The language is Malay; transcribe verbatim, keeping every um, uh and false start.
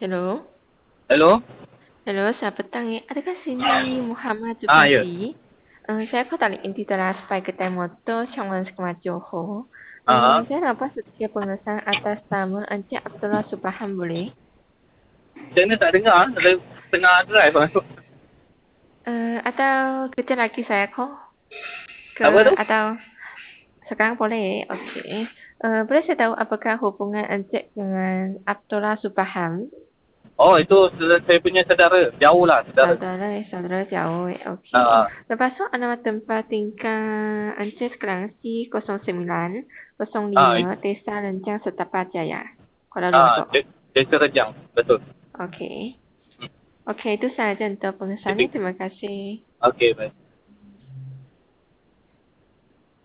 Hello. Hello? Hello, selamat petang ya. Adakah sini Muhammad Ah, ya. Zulkifli? Uh, saya bertanya inti telah supaya kedai motor Changwan Sekemat Johor. Ah, Um, saya dapat setia pengesahan atas nama Encik Abdullah Subhan boleh? macam ni tak dengar. Ada tengah drive. Uh, atau kecil lagi saya kok? Ke, Apa tu? atau sekarang boleh? Okey. Uh, boleh saya tahu apakah hubungan Encik dengan Abdullah Subhan? Oh, itu saya punya saudara. Jauh lah, saudara. Saudara, saudara jauh. Okey. Ah, Lepas tu nama tempat tinggal Encik sekarang si kosong sembilan kosong ah, lima Desa Lenjang Setapak Jaya, Kuala ah, Lumpur. De- Desa Rejang. Betul. Okey. Okey, itu saja untuk pengesahannya. Hmm. Terima kasih. Okey, baik.